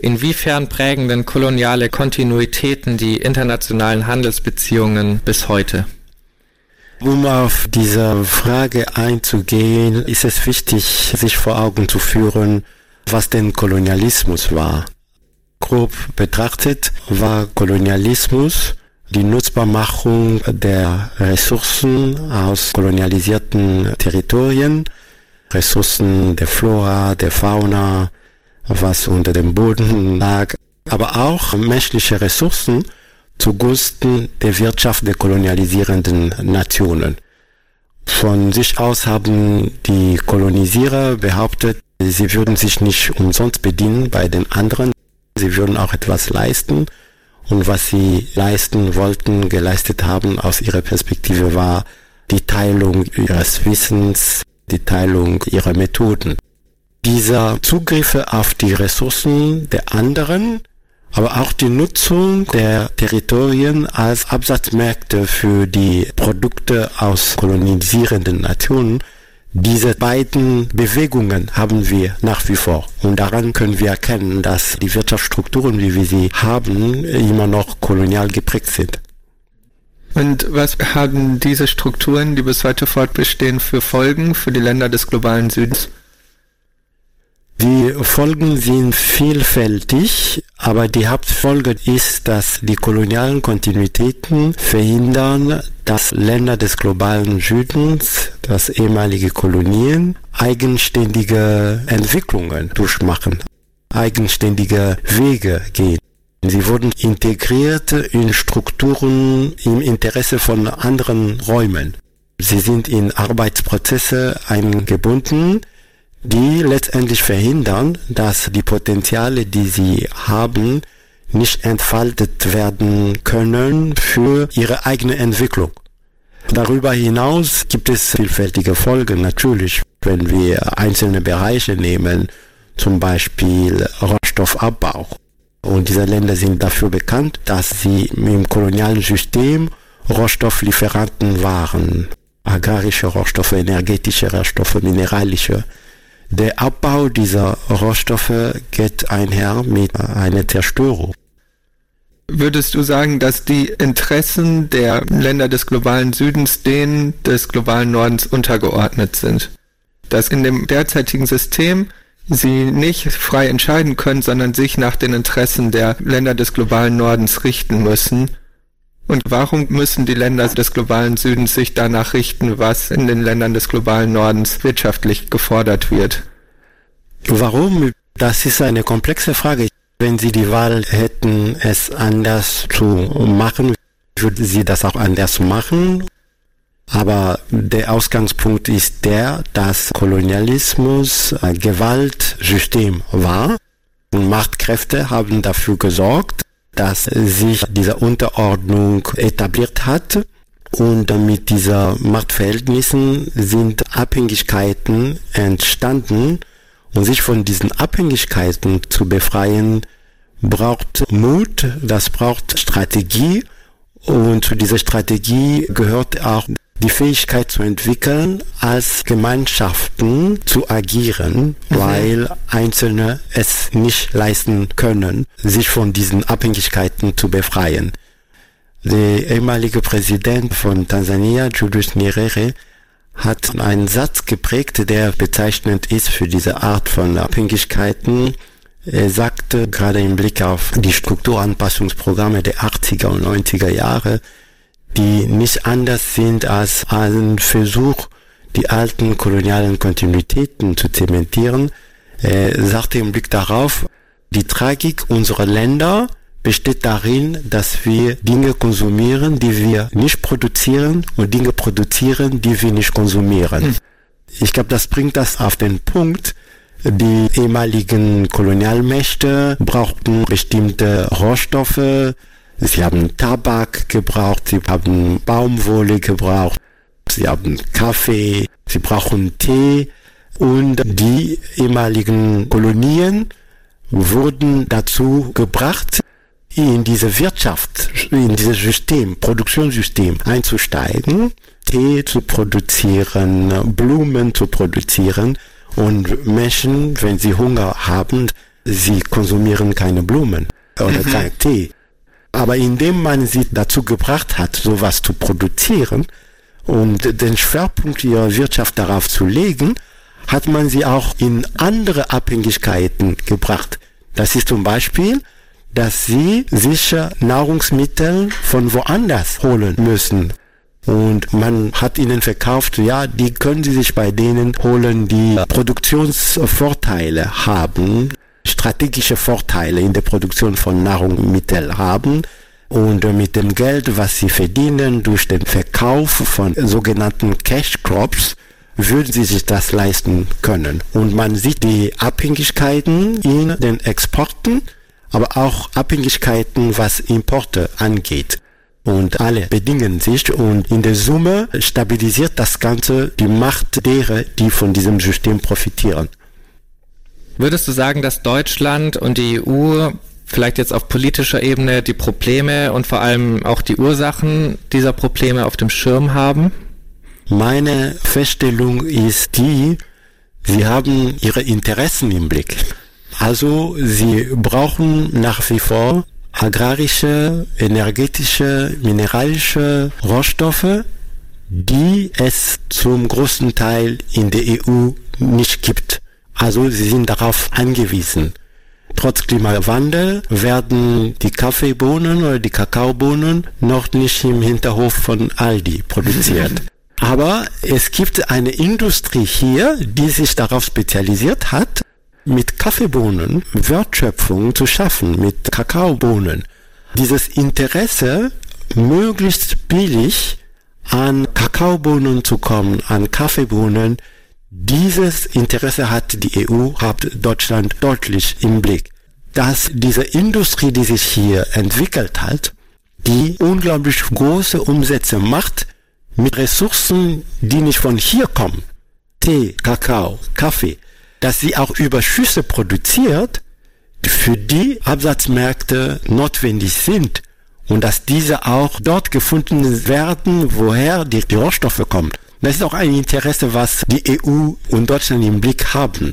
Inwiefern prägen denn koloniale Kontinuitäten die internationalen Handelsbeziehungen bis heute? Um auf diese Frage einzugehen, ist es wichtig, sich vor Augen zu führen, was denn Kolonialismus war. Grob betrachtet war Kolonialismus die Nutzbarmachung der Ressourcen aus kolonialisierten Territorien, Ressourcen der Flora, der Fauna, was unter dem Boden lag, aber auch menschliche Ressourcen zugunsten der Wirtschaft der kolonialisierenden Nationen. Von sich aus haben die Kolonisierer behauptet, sie würden sich nicht umsonst bedienen bei den anderen, sie würden auch etwas leisten. Und was sie leisten wollten, geleistet haben aus ihrer Perspektive war die Teilung ihres Wissens, die Teilung ihrer Methoden. Dieser Zugriffe auf die Ressourcen der anderen, aber auch die Nutzung der Territorien als Absatzmärkte für die Produkte aus kolonisierenden Nationen, diese beiden Bewegungen haben wir nach wie vor. Und daran können wir erkennen, dass die Wirtschaftsstrukturen, wie wir sie haben, immer noch kolonial geprägt sind. Und was haben diese Strukturen, die bis heute fortbestehen, für Folgen für die Länder des globalen Südens? Die Folgen sind vielfältig, aber die Hauptfolge ist, dass die kolonialen Kontinuitäten verhindern, dass Länder des globalen Südens, das ehemalige Kolonien, eigenständige Entwicklungen durchmachen, eigenständige Wege gehen. Sie wurden integriert in Strukturen im Interesse von anderen Räumen. Sie sind in Arbeitsprozesse eingebunden, die letztendlich verhindern, dass die Potenziale, die sie haben, nicht entfaltet werden können für ihre eigene Entwicklung. Darüber hinaus gibt es vielfältige Folgen natürlich, wenn wir einzelne Bereiche nehmen, zum Beispiel Rohstoffabbau. Und diese Länder sind dafür bekannt, dass sie im kolonialen System Rohstofflieferanten waren. Agrarische Rohstoffe, energetische Rohstoffe, mineralische. Der Abbau dieser Rohstoffe geht einher mit einer Zerstörung. Würdest du sagen, dass die Interessen der Länder des globalen Südens denen des globalen Nordens untergeordnet sind? Dass in dem derzeitigen System sie nicht frei entscheiden können, sondern sich nach den Interessen der Länder des globalen Nordens richten müssen? Und warum müssen die Länder des globalen Südens sich danach richten, was in den Ländern des globalen Nordens wirtschaftlich gefordert wird? Warum? Das ist eine komplexe Frage. Wenn Sie die Wahl hätten, es anders zu machen, würden Sie das auch anders machen. Aber der Ausgangspunkt ist der, dass Kolonialismus ein Gewaltsystem war. Und Machtkräfte haben dafür gesorgt, dass sich diese Unterordnung etabliert hat. Und mit dieser Machtverhältnissen sind Abhängigkeiten entstanden. Und sich von diesen Abhängigkeiten zu befreien, braucht Mut, das braucht Strategie. Und zu dieser Strategie gehört auch die Fähigkeit zu entwickeln, als Gemeinschaften zu agieren, weil Einzelne es nicht leisten können, sich von diesen Abhängigkeiten zu befreien. Der ehemalige Präsident von Tansania, Julius Nyerere, hat einen Satz geprägt, der bezeichnend ist für diese Art von Abhängigkeiten. Er sagte, gerade im Blick auf die Strukturanpassungsprogramme der 80er und 90er Jahre, die nicht anders sind als ein Versuch, die alten kolonialen Kontinuitäten zu zementieren. Er sagte im Blick darauf, die Tragik unserer Länder besteht darin, dass wir Dinge konsumieren, die wir nicht produzieren und Dinge produzieren, die wir nicht konsumieren. Ich glaube, das bringt das auf den Punkt. Die ehemaligen Kolonialmächte brauchten bestimmte Rohstoffe. Sie haben Tabak gebraucht, sie haben Baumwolle gebraucht, sie haben Kaffee, sie brauchen Tee. Und die ehemaligen Kolonien wurden dazu gebracht, in diese Wirtschaft, in dieses System, Produktionssystem einzusteigen, Tee zu produzieren, Blumen zu produzieren und Menschen, wenn sie Hunger haben, Sie konsumieren keine Blumen oder keinen Tee. Aber indem man sie dazu gebracht hat, sowas zu produzieren und den Schwerpunkt ihrer Wirtschaft darauf zu legen, hat man sie auch in andere Abhängigkeiten gebracht. Das ist zum Beispiel, dass sie sicher Nahrungsmittel von woanders holen müssen. Und man hat ihnen verkauft, ja, die können sie sich bei denen holen, die Produktionsvorteile haben, strategische Vorteile in der Produktion von Nahrungsmitteln haben. Und mit dem Geld, was sie verdienen durch den Verkauf von sogenannten Cash Crops, würden sie sich das leisten können. Und man sieht die Abhängigkeiten in den Exporten, aber auch Abhängigkeiten, was Importe angeht. Und alle bedingen sich und in der Summe stabilisiert das Ganze die Macht derer, die von diesem System profitieren. Würdest du sagen, dass Deutschland und die EU vielleicht jetzt auf politischer Ebene die Probleme und vor allem auch die Ursachen dieser Probleme auf dem Schirm haben? Meine Feststellung ist die, sie haben ihre Interessen im Blick. Also sie brauchen nach wie vor agrarische, energetische, mineralische Rohstoffe, die es zum großen Teil in der EU nicht gibt. Also sie sind darauf angewiesen. Trotz Klimawandel werden die Kaffeebohnen oder die Kakaobohnen noch nicht im Hinterhof von Aldi produziert. Aber es gibt eine Industrie hier, die sich darauf spezialisiert hat, mit Kaffeebohnen Wertschöpfung zu schaffen, mit Kakaobohnen. Dieses Interesse, möglichst billig an Kakaobohnen zu kommen, an Kaffeebohnen, dieses Interesse hat die EU, hat Deutschland deutlich im Blick. Dass diese Industrie, die sich hier entwickelt hat, die unglaublich große Umsätze macht, mit Ressourcen, die nicht von hier kommen, Tee, Kakao, Kaffee, dass sie auch Überschüsse produziert, für die Absatzmärkte notwendig sind und dass diese auch dort gefunden werden, woher die Rohstoffe kommen. Das ist auch ein Interesse, was die EU und Deutschland im Blick haben.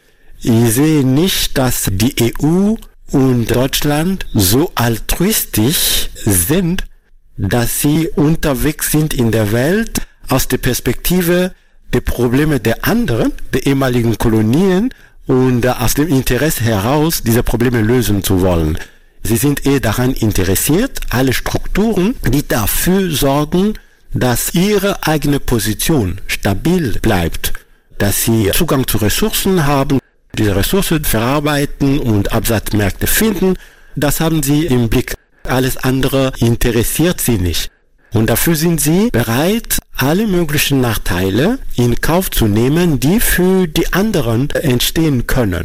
Ich sehe nicht, dass die EU und Deutschland so altruistisch sind, dass sie unterwegs sind in der Welt aus der Perspektive der Probleme der anderen, der ehemaligen Kolonien und aus dem Interesse heraus, diese Probleme lösen zu wollen. Sie sind eher daran interessiert, alle Strukturen, die dafür sorgen, dass ihre eigene Position stabil bleibt, dass sie Zugang zu Ressourcen haben, diese Ressourcen verarbeiten und Absatzmärkte finden, das haben sie im Blick. Alles andere interessiert sie nicht. Und dafür sind sie bereit, alle möglichen Nachteile in Kauf zu nehmen, die für die anderen entstehen können.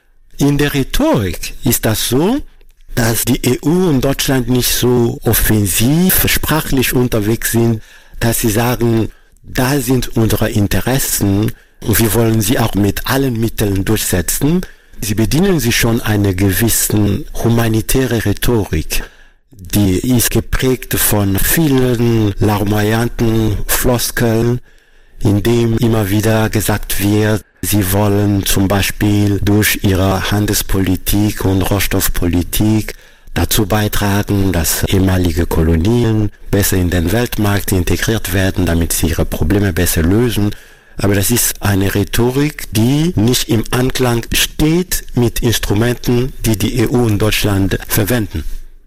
In der Rhetorik ist das so, dass die EU und Deutschland nicht so offensiv sprachlich unterwegs sind, dass sie sagen, da sind unsere Interessen und wir wollen sie auch mit allen Mitteln durchsetzen. Sie bedienen sich schon einer gewissen humanitären Rhetorik. Die ist geprägt von vielen larmoyanten Floskeln, in dem immer wieder gesagt wird, sie wollen zum Beispiel durch ihre Handelspolitik und Rohstoffpolitik dazu beitragen, dass ehemalige Kolonien besser in den Weltmarkt integriert werden, damit sie ihre Probleme besser lösen. Aber das ist eine Rhetorik, die nicht im Anklang steht mit Instrumenten, die die EU und Deutschland verwenden.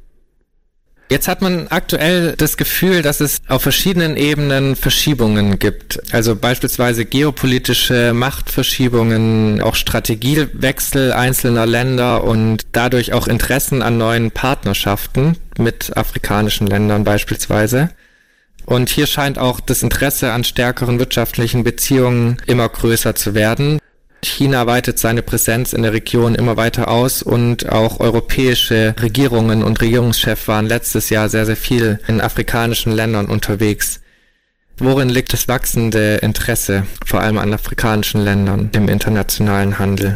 Jetzt hat man aktuell das Gefühl, dass es auf verschiedenen Ebenen Verschiebungen gibt. Also beispielsweise geopolitische Machtverschiebungen, auch Strategiewechsel einzelner Länder und dadurch auch Interessen an neuen Partnerschaften mit afrikanischen Ländern beispielsweise. Und hier scheint auch das Interesse an stärkeren wirtschaftlichen Beziehungen immer größer zu werden. China weitet seine Präsenz in der Region immer weiter aus und auch europäische Regierungen und Regierungschefs waren letztes Jahr sehr, sehr viel in afrikanischen Ländern unterwegs. Worin liegt das wachsende Interesse, vor allem an afrikanischen Ländern, im internationalen Handel?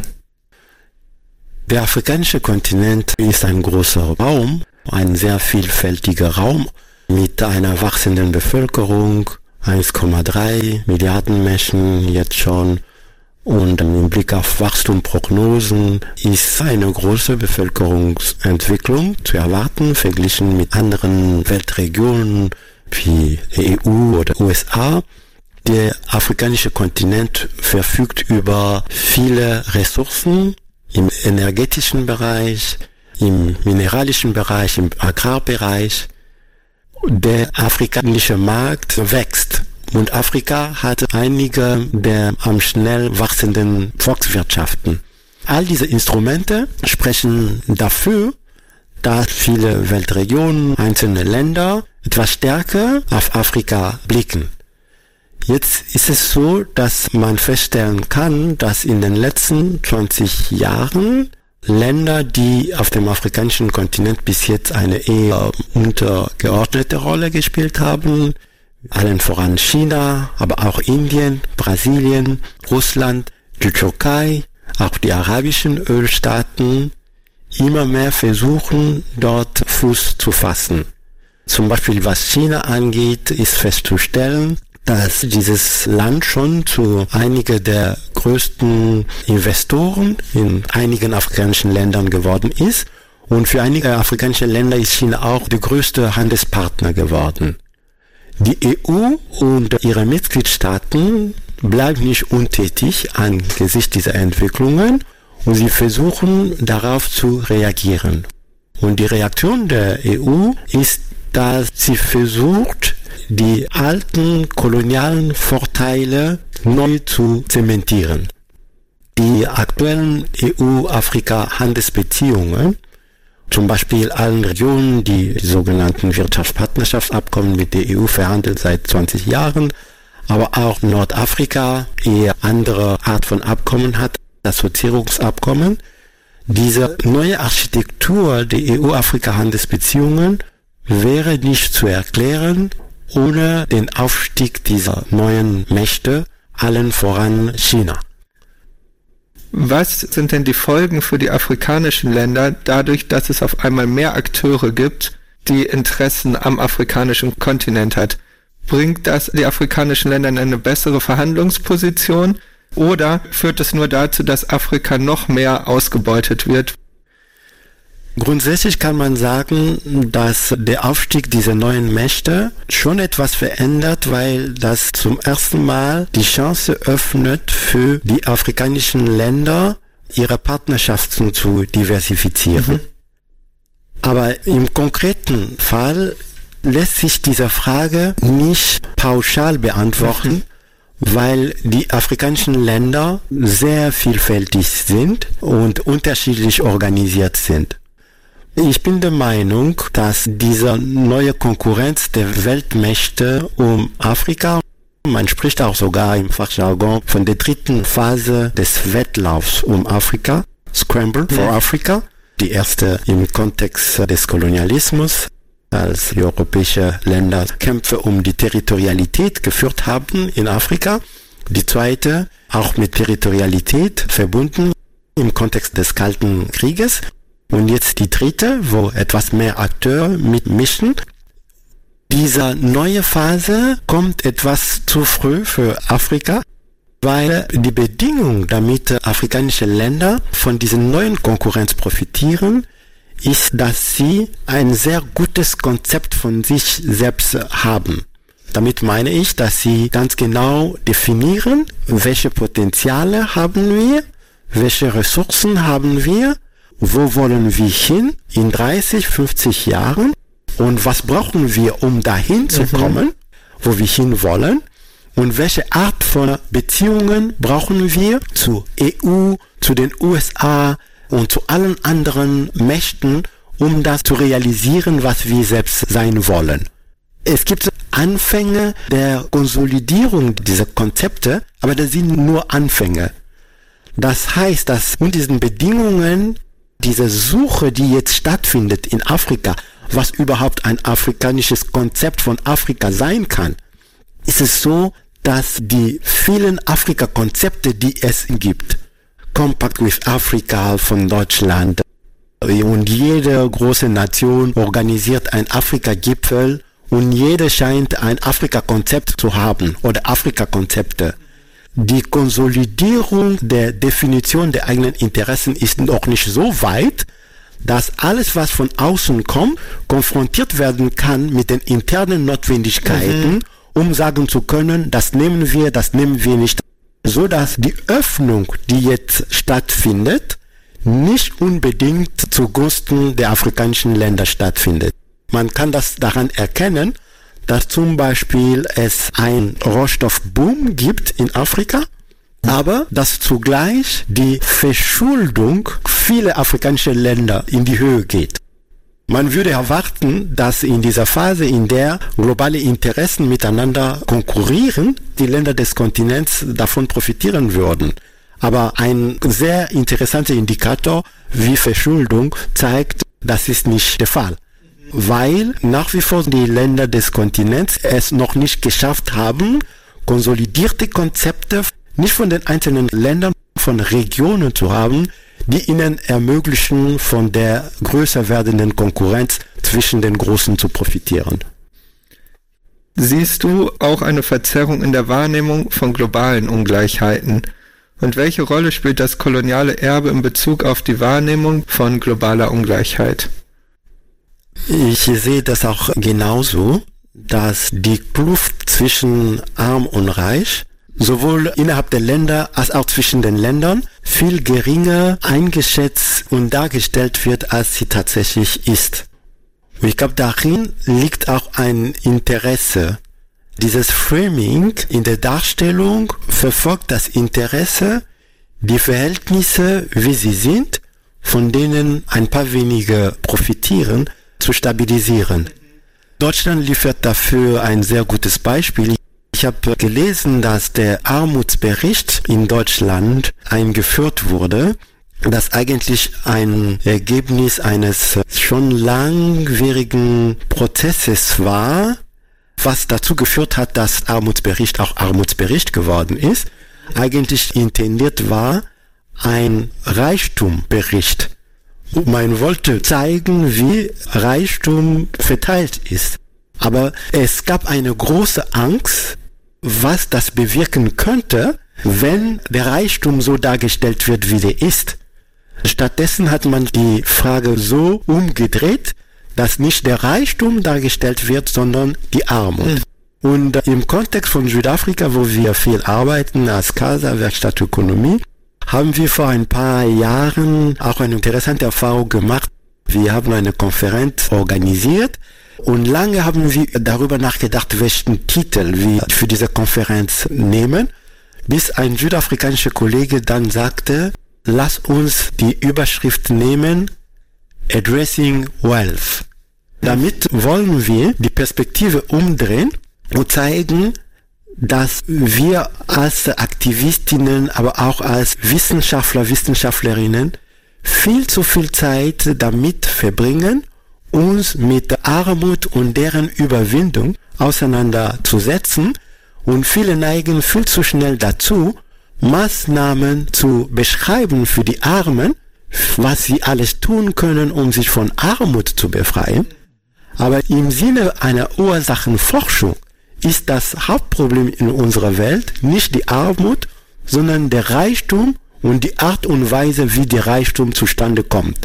Der afrikanische Kontinent ist ein großer Raum, ein sehr vielfältiger Raum mit einer wachsenden Bevölkerung, 1,3 Milliarden Menschen jetzt schon. Und im Blick auf Wachstumsprognosen ist eine große Bevölkerungsentwicklung zu erwarten, verglichen mit anderen Weltregionen wie EU oder USA. Der afrikanische Kontinent verfügt über viele Ressourcen im energetischen Bereich, im mineralischen Bereich, im Agrarbereich. Der afrikanische Markt wächst. Und Afrika hat einige der am schnell wachsenden Volkswirtschaften. All diese Instrumente sprechen dafür, dass viele Weltregionen, einzelne Länder etwas stärker auf Afrika blicken. Jetzt ist es so, dass man feststellen kann, dass in den letzten 20 Jahren Länder, die auf dem afrikanischen Kontinent bis jetzt eine eher untergeordnete Rolle gespielt haben, allen voran China, aber auch Indien, Brasilien, Russland, die Türkei, auch die arabischen Ölstaaten, immer mehr versuchen, dort Fuß zu fassen. Zum Beispiel was China angeht, ist festzustellen, dass dieses Land schon zu einigen der größten Investoren in einigen afrikanischen Ländern geworden ist. Und für einige afrikanische Länder ist China auch der größte Handelspartner geworden. Die EU und ihre Mitgliedstaaten bleiben nicht untätig angesichts dieser Entwicklungen und sie versuchen darauf zu reagieren. Und die Reaktion der EU ist, dass sie versucht, die alten kolonialen Vorteile neu zu zementieren. Die aktuellen EU-Afrika-Handelsbeziehungen, zum Beispiel allen Regionen, die sogenannten Wirtschaftspartnerschaftsabkommen mit der EU verhandelt seit 20 Jahren, aber auch Nordafrika eher andere Art von Abkommen hat, Assoziierungsabkommen. Diese neue Architektur der EU-Afrika-Handelsbeziehungen wäre nicht zu erklären ohne den Aufstieg dieser neuen Mächte, allen voran China. Was sind denn die Folgen für die afrikanischen Länder dadurch, dass es auf einmal mehr Akteure gibt, die Interessen am afrikanischen Kontinent hat? Bringt das die afrikanischen Länder in eine bessere Verhandlungsposition oder führt es nur dazu, dass Afrika noch mehr ausgebeutet wird? Grundsätzlich kann man sagen, dass der Aufstieg dieser neuen Mächte schon etwas verändert, weil das zum ersten Mal die Chance öffnet für die afrikanischen Länder, ihre Partnerschaften zu diversifizieren. Aber im konkreten Fall lässt sich diese Frage nicht pauschal beantworten, weil die afrikanischen Länder sehr vielfältig sind und unterschiedlich organisiert sind. Ich bin der Meinung, dass diese neue Konkurrenz der Weltmächte um Afrika, man spricht auch sogar im Fachjargon von der dritten Phase des Wettlaufs um Afrika, Scramble for Africa, die erste im Kontext des Kolonialismus, als die europäischen Länder Kämpfe um die Territorialität geführt haben in Afrika, die zweite auch mit Territorialität verbunden im Kontext des Kalten Krieges. Und jetzt die dritte, wo etwas mehr Akteure mitmischen. Diese neue Phase kommt etwas zu früh für Afrika, weil die Bedingung, damit afrikanische Länder von diesen neuen Konkurrenz profitieren, ist, dass sie ein sehr gutes Konzept von sich selbst haben. Damit meine ich, dass sie ganz genau definieren, welche Potenziale haben wir, welche Ressourcen haben wir, wo wollen wir hin in 30, 50 Jahren und was brauchen wir, um dahin zu kommen, wo wir hin wollen und welche Art von Beziehungen brauchen wir zur EU, zu den USA und zu allen anderen Mächten, um das zu realisieren, was wir selbst sein wollen. Es gibt Anfänge der Konsolidierung dieser Konzepte, aber das sind nur Anfänge. Das heißt, dass unter diesen Bedingungen diese Suche, die jetzt stattfindet in Afrika, was überhaupt ein afrikanisches Konzept von Afrika sein kann, ist es so, dass die vielen Afrika-Konzepte, die es gibt, Compact with Africa von Deutschland und jede große Nation organisiert einen Afrika-Gipfel und jeder scheint ein Afrika-Konzept zu haben oder Afrika-Konzepte. die Konsolidierung der Definition der eigenen Interessen ist noch nicht so weit, dass alles, was von außen kommt, konfrontiert werden kann mit den internen Notwendigkeiten, um sagen zu können, das nehmen wir nicht. So dass die Öffnung, die jetzt stattfindet, nicht unbedingt zugunsten der afrikanischen Länder stattfindet. Man kann das daran erkennen, dass zum Beispiel es einen Rohstoffboom gibt in Afrika, aber dass zugleich die Verschuldung vieler afrikanischer Länder in die Höhe geht. Man würde erwarten, dass in dieser Phase, in der globale Interessen miteinander konkurrieren, die Länder des Kontinents davon profitieren würden. Aber ein sehr interessanter Indikator wie Verschuldung zeigt, das ist nicht der Fall. Weil nach wie vor die Länder des Kontinents es noch nicht geschafft haben, konsolidierte Konzepte nicht von den einzelnen Ländern, von Regionen zu haben, die ihnen ermöglichen, von der größer werdenden Konkurrenz zwischen den Großen zu profitieren. Siehst du auch eine Verzerrung in der Wahrnehmung von globalen Ungleichheiten? Und welche Rolle spielt das koloniale Erbe in Bezug auf die Wahrnehmung von globaler Ungleichheit? Ich sehe das auch genauso, dass die Kluft zwischen Arm und Reich sowohl innerhalb der Länder als auch zwischen den Ländern viel geringer eingeschätzt und dargestellt wird, als sie tatsächlich ist. Und ich glaube, darin liegt auch ein Interesse. Dieses Framing in der Darstellung verfolgt das Interesse, die Verhältnisse, wie sie sind, von denen ein paar wenige profitieren, zu stabilisieren. Deutschland liefert dafür ein sehr gutes Beispiel. Ich habe gelesen, dass der Armutsbericht in Deutschland eingeführt wurde, das eigentlich ein Ergebnis eines schon langwierigen Prozesses war, was dazu geführt hat, dass Armutsbericht auch Armutsbericht geworden ist. Eigentlich intendiert war ein Reichtumbericht. Man wollte zeigen, wie Reichtum verteilt ist. Aber es gab eine große Angst, was das bewirken könnte, wenn der Reichtum so dargestellt wird, wie der ist. Stattdessen hat man die Frage so umgedreht, dass nicht der Reichtum dargestellt wird, sondern die Armut. Und im Kontext von Südafrika, wo wir viel arbeiten als CASA, Werkstatt Ökonomie, haben wir vor ein paar Jahren auch eine interessante Erfahrung gemacht. Wir haben eine Konferenz organisiert und lange haben wir darüber nachgedacht, welchen Titel wir für diese Konferenz nehmen, bis ein südafrikanischer Kollege dann sagte, lass uns die Überschrift nehmen, Addressing Wealth. Damit wollen wir die Perspektive umdrehen und zeigen, dass wir als Aktivistinnen, aber auch als Wissenschaftler, Wissenschaftlerinnen viel zu viel Zeit damit verbringen, uns mit Armut und deren Überwindung auseinanderzusetzen, und viele neigen viel zu schnell dazu, Maßnahmen zu beschreiben für die Armen, was sie alles tun können, um sich von Armut zu befreien. Aber im Sinne einer Ursachenforschung ist das Hauptproblem in unserer Welt nicht die Armut, sondern der Reichtum und die Art und Weise, wie der Reichtum zustande kommt.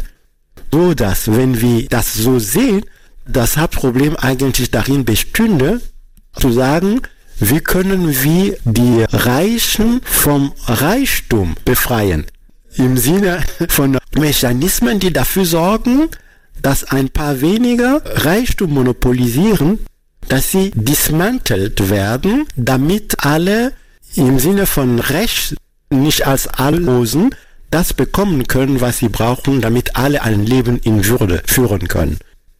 So dass, wenn wir das so sehen, das Hauptproblem eigentlich darin bestünde, zu sagen, wie können wir die Reichen vom Reichtum befreien? Im Sinne von Mechanismen, die dafür sorgen, dass ein paar weniger Reichtum monopolisieren, dass sie dismantelt werden, damit alle im Sinne von Recht, nicht als Allosen, das bekommen können, was sie brauchen, damit alle ein Leben in Würde führen können.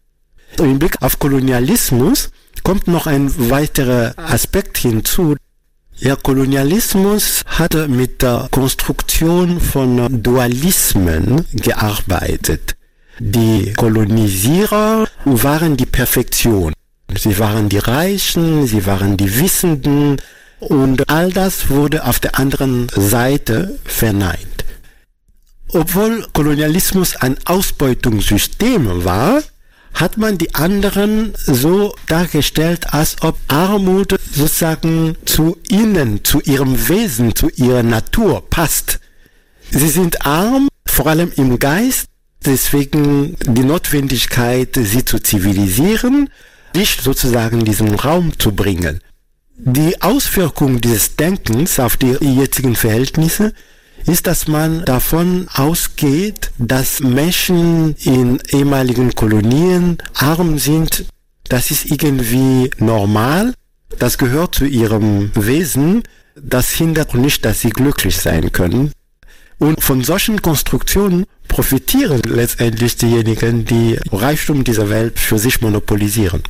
Im Blick auf Kolonialismus kommt noch ein weiterer Aspekt hinzu. Der Kolonialismus hatte mit der Konstruktion von Dualismen gearbeitet. Die Kolonisierer waren die Perfektion. Sie waren die Reichen, sie waren die Wissenden, und all das wurde auf der anderen Seite verneint. Obwohl Kolonialismus ein Ausbeutungssystem war, hat man die anderen so dargestellt, als ob Armut sozusagen zu ihnen, zu ihrem Wesen, zu ihrer Natur passt. Sie sind arm, vor allem im Geist, deswegen die Notwendigkeit, sie zu zivilisieren, sich sozusagen in diesen Raum zu bringen. Die Auswirkung dieses Denkens auf die jetzigen Verhältnisse ist, dass man davon ausgeht, dass Menschen in ehemaligen Kolonien arm sind. Das ist irgendwie normal, das gehört zu ihrem Wesen, das hindert nicht, dass sie glücklich sein können. Und von solchen Konstruktionen profitieren letztendlich diejenigen, die Reichtum dieser Welt für sich monopolisieren.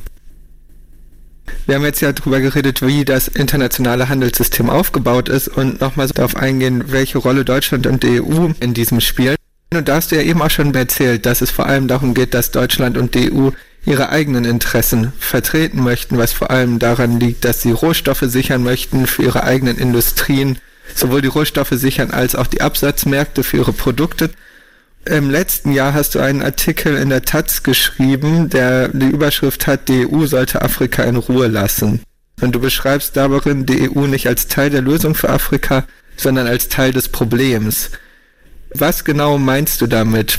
Wir haben jetzt ja darüber geredet, wie das internationale Handelssystem aufgebaut ist und nochmal darauf eingehen, welche Rolle Deutschland und die EU in diesem spielen. Und da hast du ja eben auch schon erzählt, dass es vor allem darum geht, dass Deutschland und die EU ihre eigenen Interessen vertreten möchten, was vor allem daran liegt, dass sie Rohstoffe sichern möchten für ihre eigenen Industrien, sowohl die Rohstoffe sichern als auch die Absatzmärkte für ihre Produkte. Im letzten Jahr hast du einen Artikel in der Taz geschrieben, der die Überschrift hat, die EU sollte Afrika in Ruhe lassen. Und du beschreibst darin die EU nicht als Teil der Lösung für Afrika, sondern als Teil des Problems. Was genau meinst du damit?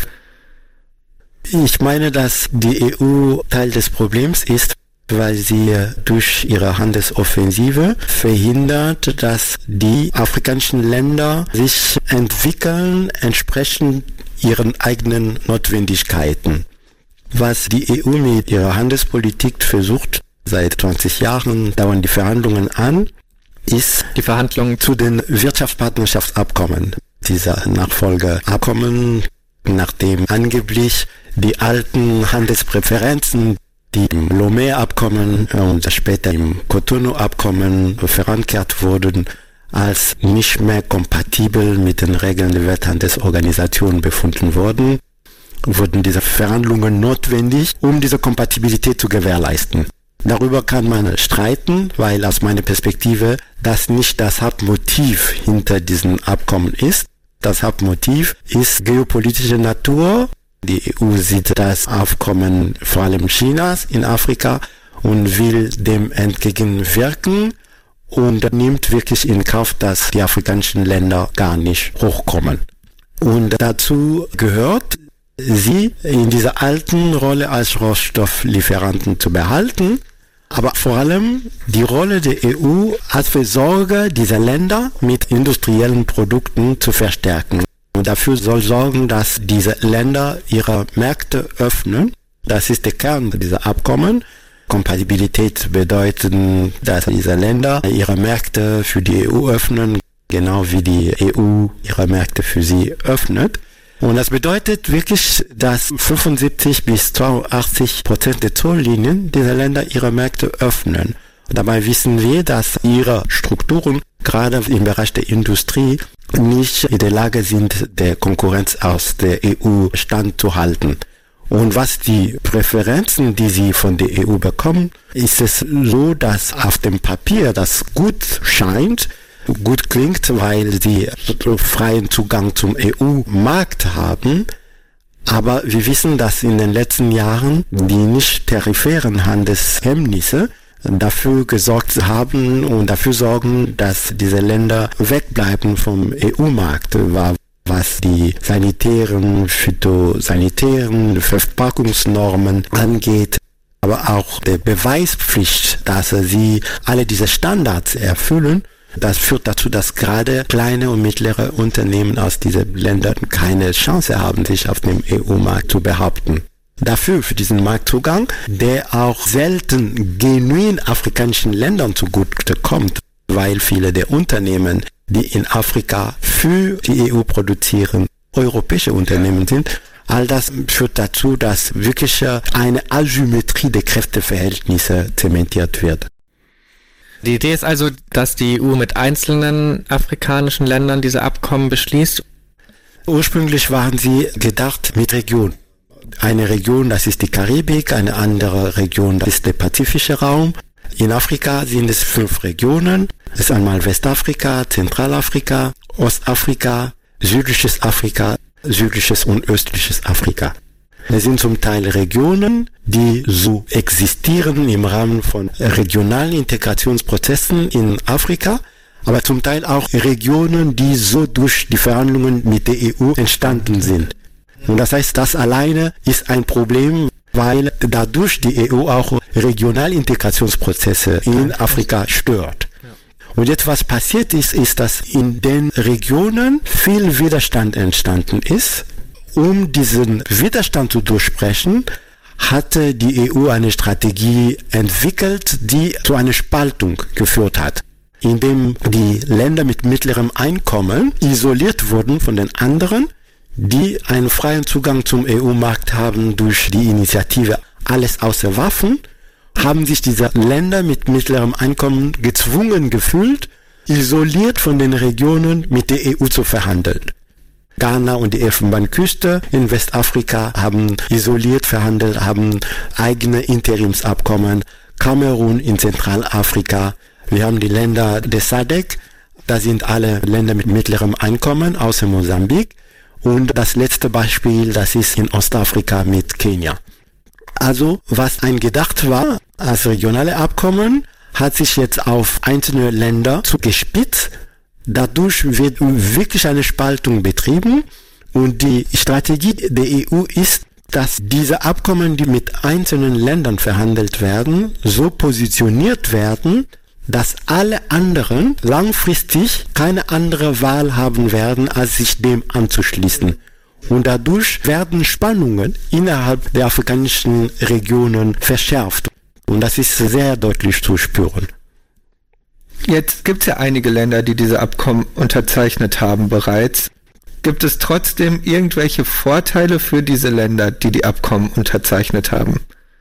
Ich meine, dass die EU Teil des Problems ist, weil sie durch ihre Handelsoffensive verhindert, dass die afrikanischen Länder sich entwickeln, entsprechend ihren eigenen Notwendigkeiten. Was die EU mit ihrer Handelspolitik versucht, seit 20 Jahren dauern die Verhandlungen an, ist die Verhandlungen zu den Wirtschaftspartnerschaftsabkommen. Diese Nachfolgeabkommen, nachdem angeblich die alten Handelspräferenzen, die im Lomé-Abkommen und später im Cotonou-Abkommen verankert wurden, als nicht mehr kompatibel mit den Regeln der Welthandelsorganisation befunden wurden diese Verhandlungen notwendig, um diese Kompatibilität zu gewährleisten. Darüber kann man streiten, weil aus meiner Perspektive das nicht das Hauptmotiv hinter diesen Abkommen ist. Das Hauptmotiv ist geopolitische Natur. Die EU sieht das Aufkommen vor allem Chinas in Afrika und will dem entgegenwirken und nimmt wirklich in Kauf, dass die afrikanischen Länder gar nicht hochkommen. Und dazu gehört, sie in dieser alten Rolle als Rohstofflieferanten zu behalten, aber vor allem die Rolle der EU als Versorger dieser Länder mit industriellen Produkten zu verstärken. Und dafür soll sorgen, dass diese Länder ihre Märkte öffnen. Das ist der Kern dieser Abkommen. Kompatibilität bedeutet, dass diese Länder ihre Märkte für die EU öffnen, genau wie die EU ihre Märkte für sie öffnet. Und das bedeutet wirklich, dass 75 bis 82% der Zolllinien dieser Länder ihre Märkte öffnen. Und dabei wissen wir, dass ihre Strukturen, gerade im Bereich der Industrie, nicht in der Lage sind, der Konkurrenz aus der EU standzuhalten. Und was die Präferenzen, die sie von der EU bekommen, ist es so, dass auf dem Papier das gut scheint, gut klingt, weil sie freien Zugang zum EU-Markt haben. Aber wir wissen, dass in den letzten Jahren die nicht tarifären Handelshemmnisse dafür gesorgt haben und dafür sorgen, dass diese Länder wegbleiben vom EU-Markt, was die sanitären, phytosanitären Verpackungsnormen angeht, aber auch der Beweispflicht, dass sie alle diese Standards erfüllen. Das führt dazu, dass gerade kleine und mittlere Unternehmen aus diesen Ländern keine Chance haben, sich auf dem EU-Markt zu behaupten. Dafür, für diesen Marktzugang, der auch selten genuin afrikanischen Ländern zugute kommt, weil viele der Unternehmen, die in Afrika für die EU produzieren, europäische Unternehmen sind. All das führt dazu, dass wirklich eine Asymmetrie der Kräfteverhältnisse zementiert wird. Die Idee ist also, dass die EU mit einzelnen afrikanischen Ländern diese Abkommen beschließt. Ursprünglich waren sie gedacht mit Regionen. Eine Region, das ist die Karibik, eine andere Region, das ist der pazifische Raum. In Afrika sind es 5 Regionen. Es ist einmal Westafrika, Zentralafrika, Ostafrika, südliches und östliches Afrika. Es sind zum Teil Regionen, die so existieren im Rahmen von regionalen Integrationsprozessen in Afrika, aber zum Teil auch Regionen, die so durch die Verhandlungen mit der EU entstanden sind. Und das heißt, das alleine ist ein Problem, weil dadurch die EU auch Regionalintegrationsprozesse in Afrika stört. Und jetzt was passiert ist, dass in den Regionen viel Widerstand entstanden ist. Um diesen Widerstand zu durchbrechen, hatte die EU eine Strategie entwickelt, die zu einer Spaltung geführt hat, indem die Länder mit mittlerem Einkommen isoliert wurden von den anderen, die einen freien Zugang zum EU-Markt haben durch die Initiative Alles außer Waffen, haben sich diese Länder mit mittlerem Einkommen gezwungen gefühlt, isoliert von den Regionen mit der EU zu verhandeln. Ghana und die Elfenbeinküste in Westafrika haben isoliert verhandelt, haben eigene Interimsabkommen. Kamerun in Zentralafrika. Wir haben die Länder des SADC, da sind alle Länder mit mittlerem Einkommen, außer Mosambik. Und das letzte Beispiel, das ist in Ostafrika mit Kenia. Also, was eingedacht war als regionale Abkommen, hat sich jetzt auf einzelne Länder zugespitzt. Dadurch wird wirklich eine Spaltung betrieben und die Strategie der EU ist, dass diese Abkommen, die mit einzelnen Ländern verhandelt werden, so positioniert werden, dass alle anderen langfristig keine andere Wahl haben werden, als sich dem anzuschließen. Und dadurch werden Spannungen innerhalb der afrikanischen Regionen verschärft. Und das ist sehr deutlich zu spüren. Jetzt gibt es ja einige Länder, die diese Abkommen unterzeichnet haben bereits. Gibt es trotzdem irgendwelche Vorteile für diese Länder, die die Abkommen unterzeichnet haben?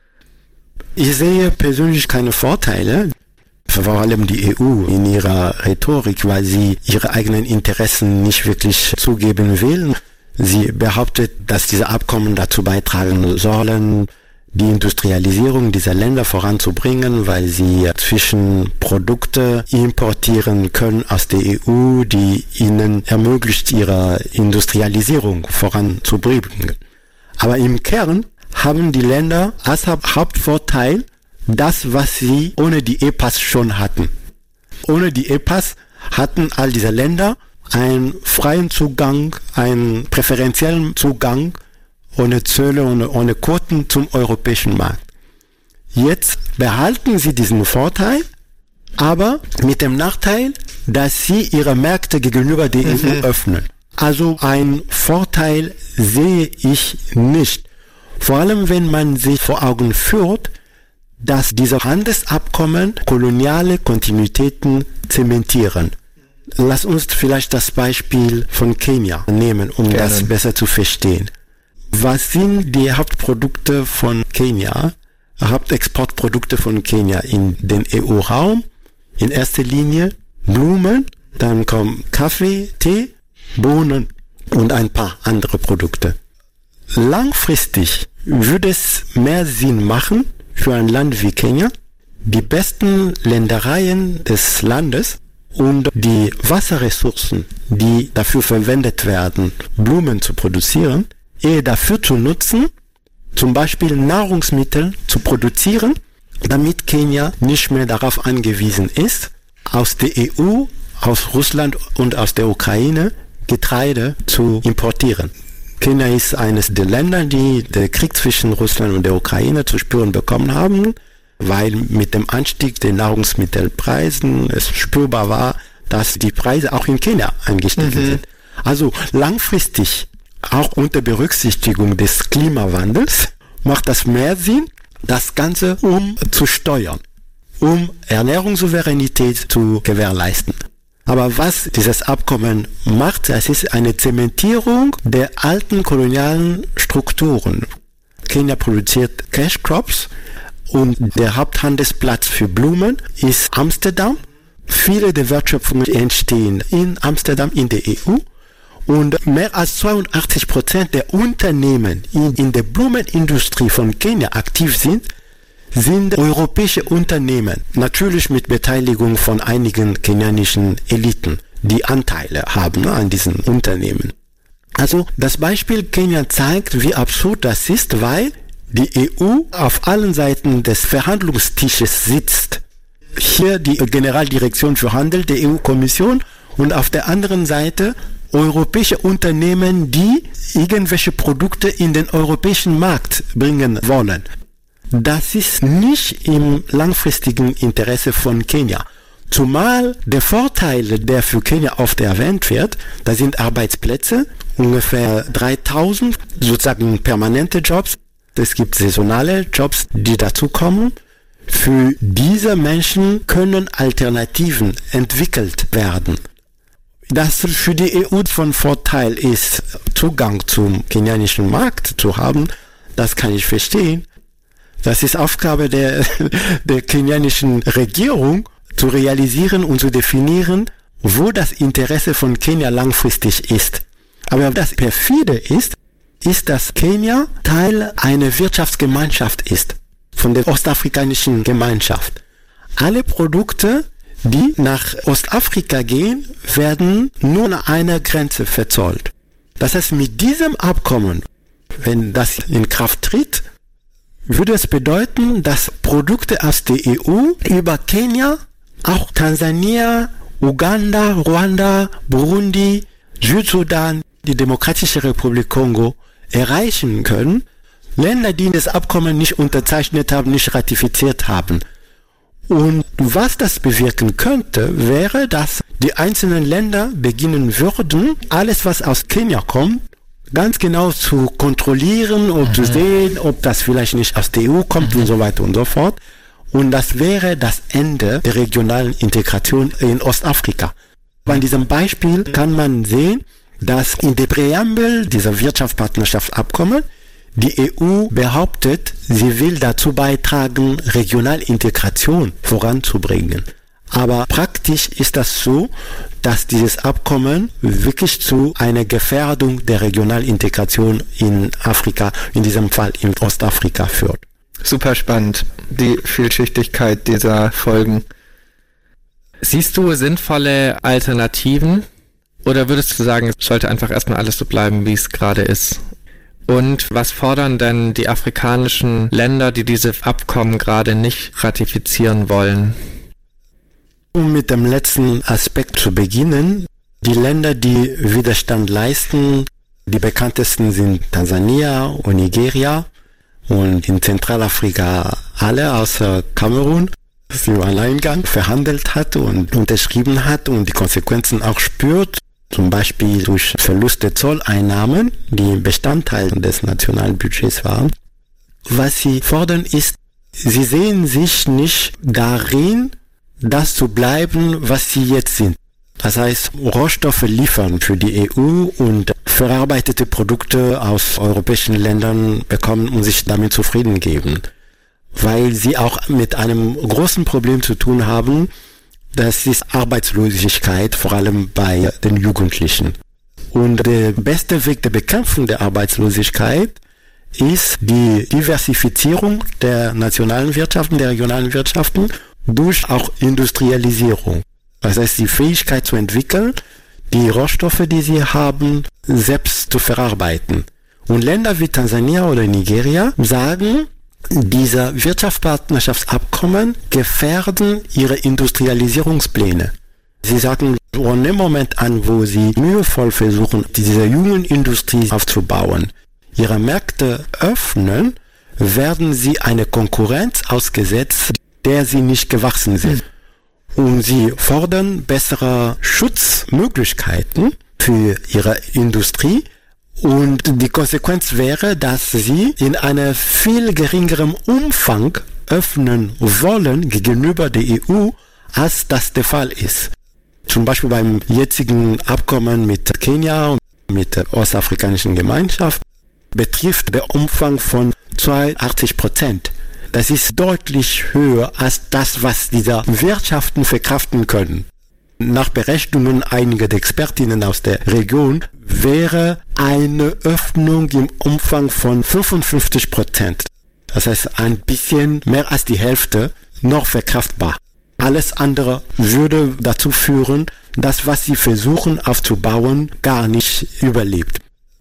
Ich sehe persönlich keine Vorteile. Vor allem die EU in ihrer Rhetorik, weil sie ihre eigenen Interessen nicht wirklich zugeben will. Sie behauptet, dass diese Abkommen dazu beitragen sollen, die Industrialisierung dieser Länder voranzubringen, weil sie Zwischenprodukte importieren können aus der EU, die ihnen ermöglicht, ihre Industrialisierung voranzubringen. Aber im Kern haben die Länder als Hauptvorteil das, was sie ohne die EPAs schon hatten. Ohne die EPAs hatten all diese Länder einen freien Zugang, einen präferentiellen Zugang, ohne Zölle, ohne Quoten zum europäischen Markt. Jetzt behalten sie diesen Vorteil, aber mit dem Nachteil, dass sie ihre Märkte gegenüber der EU öffnen. Also ein Vorteil sehe ich nicht. Vor allem, wenn man sich vor Augen führt, dass diese Handelsabkommen koloniale Kontinuitäten zementieren. Lass uns vielleicht das Beispiel von Kenia nehmen, um das besser zu verstehen. Was sind die Hauptprodukte von Kenia, Hauptexportprodukte von Kenia in den EU-Raum? In erster Linie Blumen, dann kommen Kaffee, Tee, Bohnen und ein paar andere Produkte. Langfristig würde es mehr Sinn machen, für ein Land wie Kenia, die besten Ländereien des Landes und die Wasserressourcen, die dafür verwendet werden, Blumen zu produzieren, eher dafür zu nutzen, zum Beispiel Nahrungsmittel zu produzieren, damit Kenia nicht mehr darauf angewiesen ist, aus der EU, aus Russland und aus der Ukraine Getreide zu importieren. Kenia ist eines der Länder, die den Krieg zwischen Russland und der Ukraine zu spüren bekommen haben, weil mit dem Anstieg der Nahrungsmittelpreisen es spürbar war, dass die Preise auch in Kenia angestiegen sind. Also langfristig, auch unter Berücksichtigung des Klimawandels, macht das mehr Sinn, das Ganze umzusteuern, um Ernährungssouveränität zu gewährleisten. Aber was dieses Abkommen macht, es ist eine Zementierung der alten kolonialen Strukturen. Kenia produziert Cash Crops und der Haupthandelsplatz für Blumen ist Amsterdam. Viele der Wertschöpfungen entstehen in Amsterdam, in der EU. Und mehr als 82% der Unternehmen, die in der Blumenindustrie von Kenia aktiv sind europäische Unternehmen, natürlich mit Beteiligung von einigen kenianischen Eliten, die Anteile haben an diesen Unternehmen. Also das Beispiel Kenia zeigt, wie absurd das ist, weil die EU auf allen Seiten des Verhandlungstisches sitzt. Hier die Generaldirektion für Handel der EU-Kommission und auf der anderen Seite europäische Unternehmen, die irgendwelche Produkte in den europäischen Markt bringen wollen. Das ist nicht im langfristigen Interesse von Kenia. Zumal der Vorteil, der für Kenia oft erwähnt wird, da sind Arbeitsplätze, ungefähr 3000, sozusagen permanente Jobs. Es gibt saisonale Jobs, die dazukommen. Für diese Menschen können Alternativen entwickelt werden. Dass für die EU von Vorteil ist, Zugang zum kenianischen Markt zu haben, das kann ich verstehen. Das ist Aufgabe der kenianischen Regierung, zu realisieren und zu definieren, wo das Interesse von Kenia langfristig ist. Aber das perfide ist, dass Kenia Teil einer Wirtschaftsgemeinschaft ist, von der ostafrikanischen Gemeinschaft. Alle Produkte, die nach Ostafrika gehen, werden nur an einer Grenze verzollt. Das heißt, mit diesem Abkommen, wenn das in Kraft tritt, würde es bedeuten, dass Produkte aus der EU über Kenia, auch Tansania, Uganda, Ruanda, Burundi, Südsudan, die Demokratische Republik Kongo erreichen können, Länder, die das Abkommen nicht unterzeichnet haben, nicht ratifiziert haben. Und was das bewirken könnte, wäre, dass die einzelnen Länder beginnen würden, alles was aus Kenia kommt, ganz genau zu kontrollieren und zu sehen, ob das vielleicht nicht aus der EU kommt und so weiter und so fort. Und das wäre das Ende der regionalen Integration in Ostafrika. An diesem Beispiel kann man sehen, dass in der Präambel dieser Wirtschaftspartnerschaftsabkommen die EU behauptet, sie will dazu beitragen, Regionalintegration voranzubringen. Aber praktisch ist das so, dass dieses Abkommen wirklich zu einer Gefährdung der Regionalintegration in Afrika, in diesem Fall in Ostafrika führt. Super spannend, die Vielschichtigkeit dieser Folgen. Siehst du sinnvolle Alternativen oder würdest du sagen, es sollte einfach erstmal alles so bleiben, wie es gerade ist? Und was fordern denn die afrikanischen Länder, die diese Abkommen gerade nicht ratifizieren wollen? Um mit dem letzten Aspekt zu beginnen, die Länder, die Widerstand leisten, die bekanntesten sind Tansania und Nigeria und in Zentralafrika alle außer Kamerun, das im Alleingang verhandelt hat und unterschrieben hat und die Konsequenzen auch spürt. Zum Beispiel durch Verlust der Zolleinnahmen, die Bestandteil des nationalen Budgets waren. Was sie fordern ist, sie sehen sich nicht darin, das zu bleiben, was sie jetzt sind. Das heißt, Rohstoffe liefern für die EU und verarbeitete Produkte aus europäischen Ländern bekommen und sich damit zufrieden geben. Weil sie auch mit einem großen Problem zu tun haben, das ist Arbeitslosigkeit, vor allem bei den Jugendlichen. Und der beste Weg der Bekämpfung der Arbeitslosigkeit ist die Diversifizierung der nationalen Wirtschaften, der regionalen Wirtschaften durch auch Industrialisierung. Das heißt, die Fähigkeit zu entwickeln, die Rohstoffe, die sie haben, selbst zu verarbeiten. Und Länder wie Tansania oder Nigeria sagen, diese Wirtschaftspartnerschaftsabkommen gefährden ihre Industrialisierungspläne. Sie sagen, von dem Moment an, wo sie mühevoll versuchen, diese jungen Industrie aufzubauen, ihre Märkte öffnen, werden sie eine Konkurrenz ausgesetzt, der sie nicht gewachsen sind. Und sie fordern bessere Schutzmöglichkeiten für ihre Industrie. Und die Konsequenz wäre, dass sie in einem viel geringeren Umfang öffnen wollen gegenüber der EU, als das der Fall ist. Zum Beispiel beim jetzigen Abkommen mit Kenia und mit der Ostafrikanischen Gemeinschaft betrifft der Umfang von 82%. Das ist deutlich höher als das, was diese Wirtschaften verkraften können. Nach Berechnungen einiger Expertinnen aus der Region wäre eine Öffnung im Umfang von 55%. Das heißt, ein bisschen mehr als die Hälfte noch verkraftbar. Alles andere würde dazu führen, dass was sie versuchen aufzubauen, gar nicht überlebt.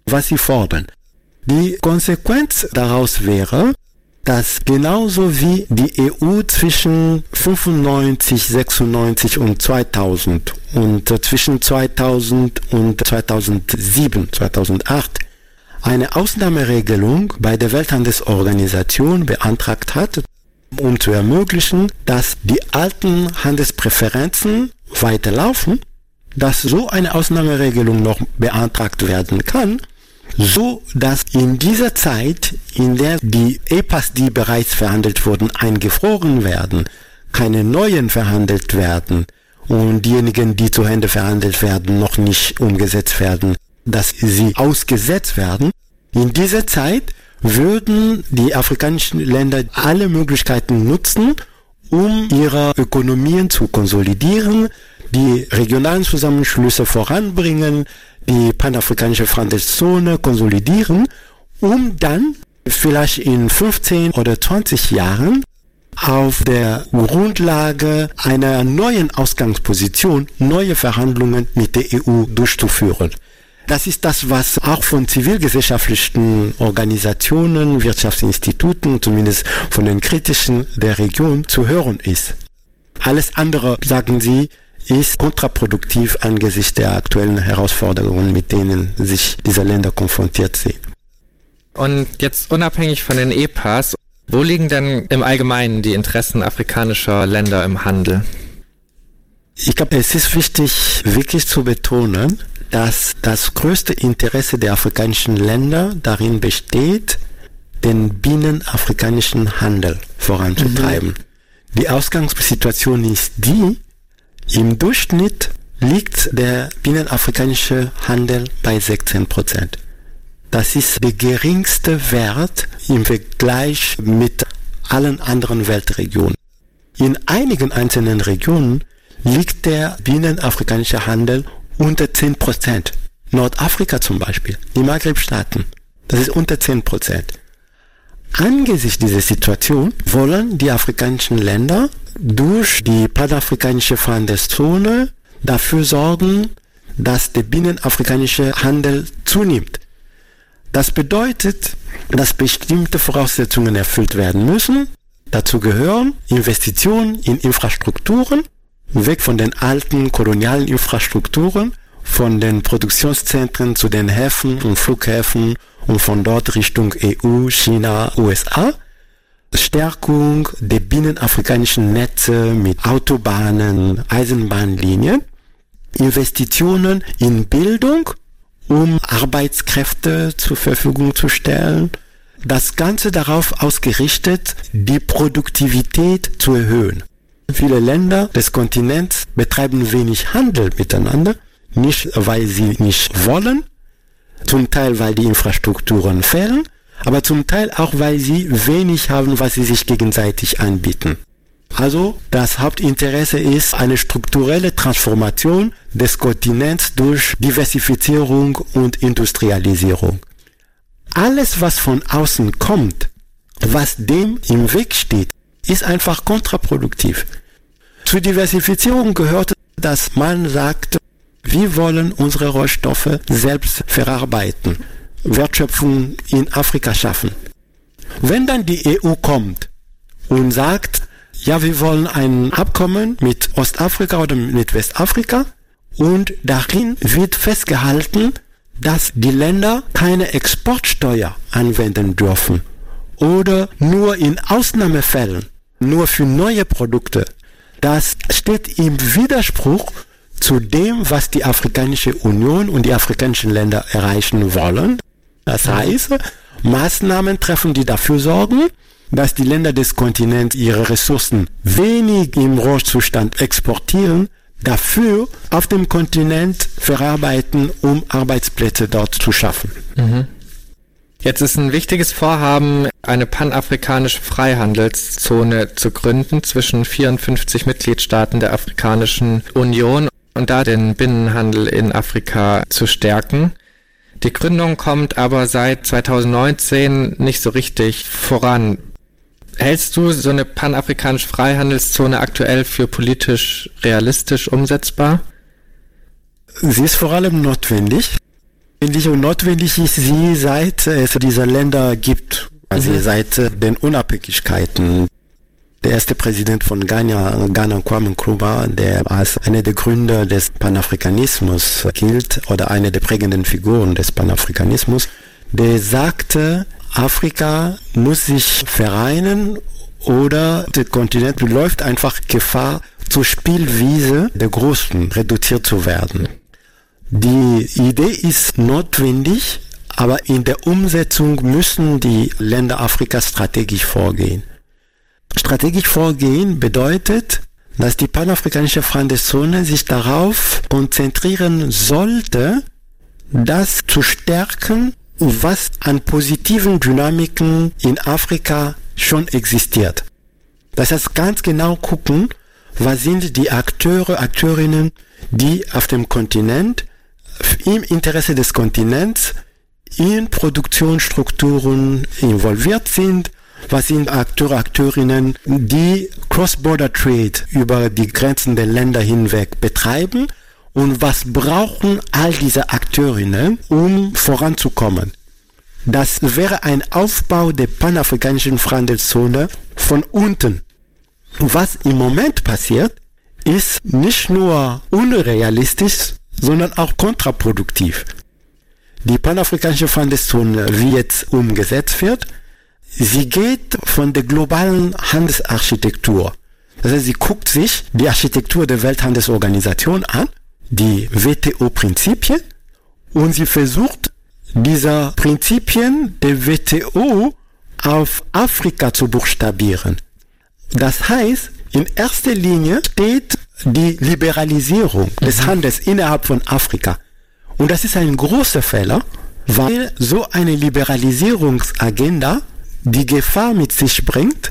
was sie fordern. Die Konsequenz daraus wäre, dass genauso wie die EU zwischen 95, 96 und 2000 und zwischen 2000 und 2007, 2008 eine Ausnahmeregelung bei der Welthandelsorganisation beantragt hat, um zu ermöglichen, dass die alten Handelspräferenzen weiterlaufen, dass so eine Ausnahmeregelung noch beantragt werden kann, so dass in dieser Zeit, in der die EPAs, die bereits verhandelt wurden, eingefroren werden, keine neuen verhandelt werden und diejenigen, die zu Ende verhandelt werden, noch nicht umgesetzt werden, dass sie ausgesetzt werden. In dieser Zeit würden die afrikanischen Länder alle Möglichkeiten nutzen, um ihre Ökonomien zu konsolidieren, die regionalen Zusammenschlüsse voranbringen, die panafrikanische Handelszone konsolidieren, um dann vielleicht in 15 oder 20 Jahren auf der Grundlage einer neuen Ausgangsposition neue Verhandlungen mit der EU durchzuführen. Das ist das, was auch von zivilgesellschaftlichen Organisationen, Wirtschaftsinstituten, zumindest von den kritischen der Region zu hören ist. Alles andere, sagen sie, ist kontraproduktiv angesichts der aktuellen Herausforderungen, mit denen sich diese Länder konfrontiert sehen. Und jetzt unabhängig von den EPAs, wo liegen denn im Allgemeinen die Interessen afrikanischer Länder im Handel? Ich glaube, es ist wichtig, wirklich zu betonen, dass das größte Interesse der afrikanischen Länder darin besteht, den binnenafrikanischen Handel voranzutreiben. Die Ausgangssituation ist die, im Durchschnitt liegt der binnenafrikanische Handel bei 16%. Das ist der geringste Wert im Vergleich mit allen anderen Weltregionen. In einigen einzelnen Regionen liegt der binnenafrikanische Handel unter 10%. Nordafrika zum Beispiel, die Maghreb-Staaten, das ist unter 10%. Angesichts dieser Situation wollen die afrikanischen Länder durch die panafrikanische Handelszone dafür sorgen, dass der binnenafrikanische Handel zunimmt. Das bedeutet, dass bestimmte Voraussetzungen erfüllt werden müssen. Dazu gehören Investitionen in Infrastrukturen, weg von den alten kolonialen Infrastrukturen, von den Produktionszentren zu den Häfen und Flughäfen und von dort Richtung EU, China, USA. Stärkung der binnenafrikanischen Netze mit Autobahnen, Eisenbahnlinien, Investitionen in Bildung, um Arbeitskräfte zur Verfügung zu stellen. Das Ganze darauf ausgerichtet, die Produktivität zu erhöhen. Viele Länder des Kontinents betreiben wenig Handel miteinander, nicht weil sie nicht wollen, zum Teil weil die Infrastrukturen fehlen, aber zum Teil auch weil sie wenig haben, was sie sich gegenseitig anbieten. Also das Hauptinteresse ist eine strukturelle Transformation des Kontinents durch Diversifizierung und Industrialisierung. Alles, was von außen kommt, was dem im Weg steht, ist einfach kontraproduktiv. Zur Diversifizierung gehört, dass man sagt, wir wollen unsere Rohstoffe selbst verarbeiten, Wertschöpfung in Afrika schaffen. Wenn dann die EU kommt und sagt, ja, wir wollen ein Abkommen mit Ostafrika oder mit Westafrika und darin wird festgehalten, dass die Länder keine Exportsteuer anwenden dürfen oder nur in Ausnahmefällen, nur für neue Produkte. Das steht im Widerspruch zu dem, was die Afrikanische Union und die afrikanischen Länder erreichen wollen. Das heißt, Maßnahmen treffen, die dafür sorgen, dass die Länder des Kontinents ihre Ressourcen wenig im Rohzustand exportieren, dafür auf dem Kontinent verarbeiten, um Arbeitsplätze dort zu schaffen. Jetzt ist ein wichtiges Vorhaben, eine panafrikanische Freihandelszone zu gründen zwischen 54 Mitgliedstaaten der Afrikanischen Union und da den Binnenhandel in Afrika zu stärken. Die Gründung kommt aber seit 2019 nicht so richtig voran. Hältst du so eine panafrikanische Freihandelszone aktuell für politisch realistisch umsetzbar? Sie ist vor allem notwendig. und notwendig ist sie, seit es diese Länder gibt, also seit den Unabhängigkeiten. Der erste Präsident von Ghana, Kwame Nkrumah, der als einer der Gründer des Panafrikanismus gilt oder eine der prägenden Figuren des Panafrikanismus, der sagte, Afrika muss sich vereinen oder der Kontinent läuft einfach Gefahr, zur Spielwiese der Großen reduziert zu werden. Die Idee ist notwendig, aber in der Umsetzung müssen die Länder Afrikas strategisch vorgehen. Strategisch vorgehen bedeutet, dass die panafrikanische Freundeszone sich darauf konzentrieren sollte, das zu stärken, was an positiven Dynamiken in Afrika schon existiert. Das heißt, ganz genau gucken, was sind die Akteure, Akteurinnen, die auf dem Kontinent, im Interesse des Kontinents, in Produktionsstrukturen involviert sind, was sind Akteure, Akteurinnen, die Cross-Border Trade über die Grenzen der Länder hinweg betreiben und was brauchen all diese Akteurinnen, um voranzukommen. Das wäre ein Aufbau der panafrikanischen Freihandelszone von unten. Was im Moment passiert, ist nicht nur unrealistisch, sondern auch kontraproduktiv. Die panafrikanische Freihandelszone, wie jetzt umgesetzt wird, sie geht von der globalen Handelsarchitektur. Das heißt, sie guckt sich die Architektur der Welthandelsorganisation an, die WTO-Prinzipien, und sie versucht, diese Prinzipien der WTO auf Afrika zu buchstabieren. Das heißt, in erster Linie steht die Liberalisierung des Handels innerhalb von Afrika. Und das ist ein großer Fehler, weil so eine Liberalisierungsagenda die Gefahr mit sich bringt,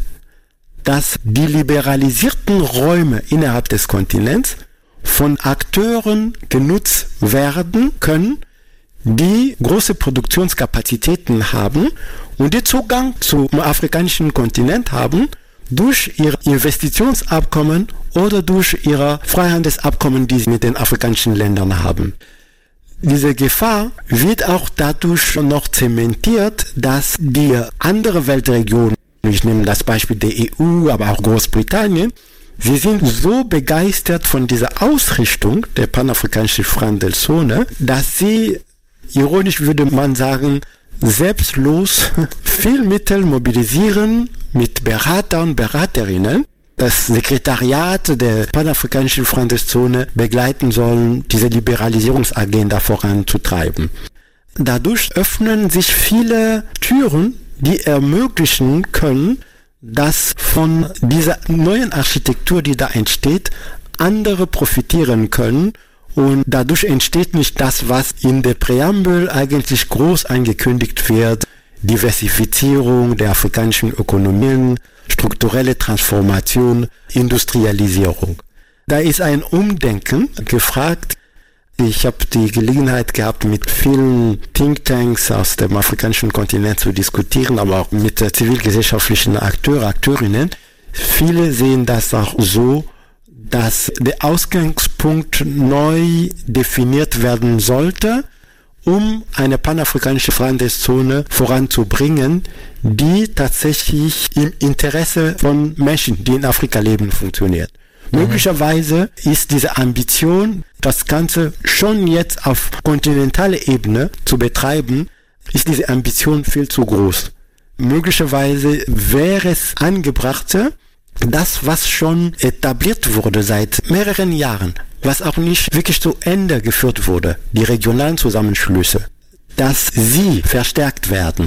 dass die liberalisierten Räume innerhalb des Kontinents von Akteuren genutzt werden können, die große Produktionskapazitäten haben und die Zugang zum afrikanischen Kontinent haben durch ihre Investitionsabkommen oder durch ihre Freihandelsabkommen, die sie mit den afrikanischen Ländern haben. Diese Gefahr wird auch dadurch noch zementiert, dass die andere Weltregionen, ich nehme das Beispiel der EU, aber auch Großbritannien, sie sind so begeistert von dieser Ausrichtung der panafrikanischen Freihandelszone, dass sie, ironisch würde man sagen, selbstlos viel Mittel mobilisieren mit Beratern, Beraterinnen, das Sekretariat der panafrikanischen Freihandelszone begleiten sollen, diese Liberalisierungsagenda voranzutreiben. Dadurch öffnen sich viele Türen, die ermöglichen können, dass von dieser neuen Architektur, die da entsteht, andere profitieren können. Und dadurch entsteht nicht das, was in der Präambel eigentlich groß angekündigt wird: Diversifizierung der afrikanischen Ökonomien, strukturelle Transformation, Industrialisierung. Da ist ein Umdenken gefragt. Ich habe die Gelegenheit gehabt, mit vielen Thinktanks aus dem afrikanischen Kontinent zu diskutieren, aber auch mit zivilgesellschaftlichen Akteurinnen. Viele sehen das auch so, dass der Ausgangspunkt neu definiert werden sollte, um eine panafrikanische Freihandelszone voranzubringen, die tatsächlich im Interesse von Menschen, die in Afrika leben, funktioniert. Möglicherweise ist diese Ambition, das Ganze schon jetzt auf kontinentaler Ebene zu betreiben, ist diese Ambition viel zu groß. Möglicherweise wäre es angebrachter, das, was schon etabliert wurde seit mehreren Jahren, was auch nicht wirklich zu Ende geführt wurde, die regionalen Zusammenschlüsse, dass sie verstärkt werden,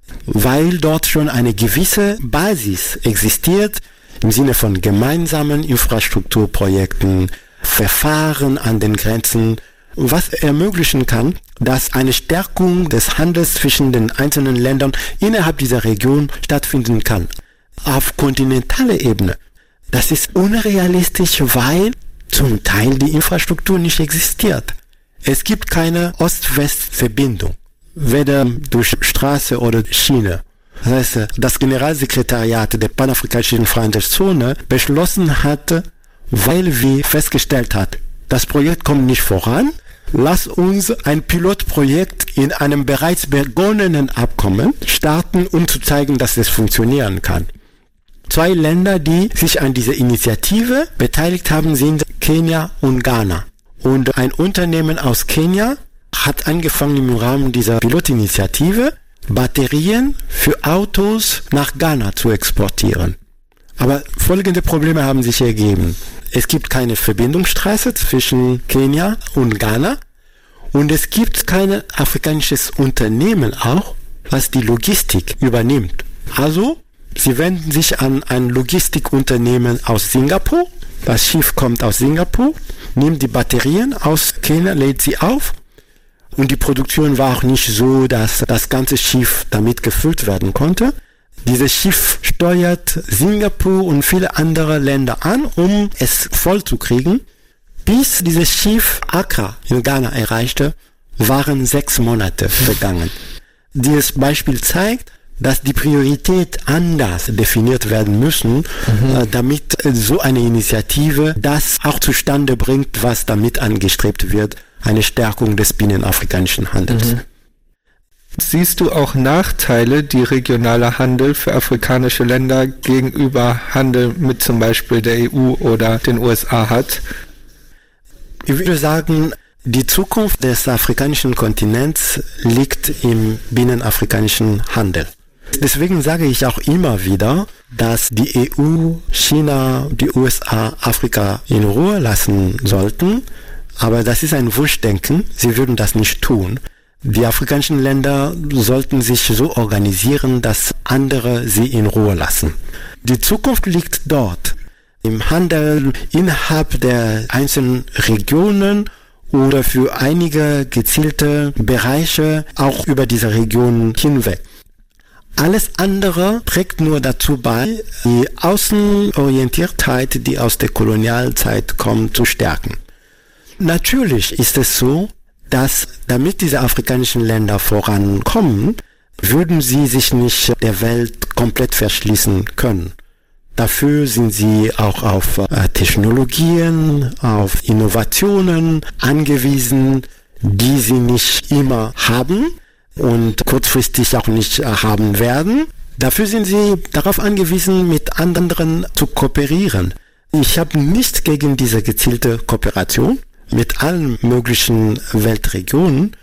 weil dort schon eine gewisse Basis existiert, im Sinne von gemeinsamen Infrastrukturprojekten, Verfahren an den Grenzen, was ermöglichen kann, dass eine Stärkung des Handels zwischen den einzelnen Ländern innerhalb dieser Region stattfinden kann. Auf kontinentaler Ebene, das ist unrealistisch, weil zum Teil die Infrastruktur nicht existiert. Es gibt keine Ost-West-Verbindung, weder durch Straße oder Schiene. Das heißt, das Generalsekretariat der panafrikanischen Freihandelszone beschlossen hatte, weil wir festgestellt hat, das Projekt kommt nicht voran, lass uns ein Pilotprojekt in einem bereits begonnenen Abkommen starten, um zu zeigen, dass es funktionieren kann. 2 Länder, die sich an dieser Initiative beteiligt haben, sind Kenia und Ghana. Und ein Unternehmen aus Kenia hat angefangen, im Rahmen dieser Pilotinitiative Batterien für Autos nach Ghana zu exportieren. Aber folgende Probleme haben sich ergeben. Es gibt keine Verbindungsstraße zwischen Kenia und Ghana und es gibt kein afrikanisches Unternehmen auch, was die Logistik übernimmt. Also, sie wenden sich an ein Logistikunternehmen aus Singapur. Das Schiff kommt aus Singapur, nimmt die Batterien aus Kenia, lädt sie auf. Und die Produktion war auch nicht so, dass das ganze Schiff damit gefüllt werden konnte. Dieses Schiff steuert Singapur und viele andere Länder an, um es voll zu kriegen. Bis dieses Schiff Accra in Ghana erreichte, waren 6 Monate vergangen. Dieses Beispiel zeigt, dass die Priorität anders definiert werden müssen, damit so eine Initiative das auch zustande bringt, was damit angestrebt wird. Eine Stärkung des binnenafrikanischen Handels. Siehst du auch Nachteile, die regionaler Handel für afrikanische Länder gegenüber Handel mit zum Beispiel der EU oder den USA hat? Ich würde sagen, die Zukunft des afrikanischen Kontinents liegt im binnenafrikanischen Handel. Deswegen sage ich auch immer wieder, dass die EU, China, die USA, Afrika in Ruhe lassen sollten. Aber das ist ein Wunschdenken. Sie würden das nicht tun. Die afrikanischen Länder sollten sich so organisieren, dass andere sie in Ruhe lassen. Die Zukunft liegt dort. Im Handel innerhalb der einzelnen Regionen oder für einige gezielte Bereiche auch über diese Regionen hinweg. Alles andere trägt nur dazu bei, die Außenorientiertheit, die aus der Kolonialzeit kommt, zu stärken. Natürlich ist es so, dass damit diese afrikanischen Länder vorankommen, würden sie sich nicht der Welt komplett verschließen können. Dafür sind sie auch auf Technologien, auf Innovationen angewiesen, die sie nicht immer haben und kurzfristig auch nicht haben werden. Dafür sind sie darauf angewiesen, mit anderen zu kooperieren. Ich habe nichts gegen diese gezielte Kooperation mit allen möglichen Weltregionen,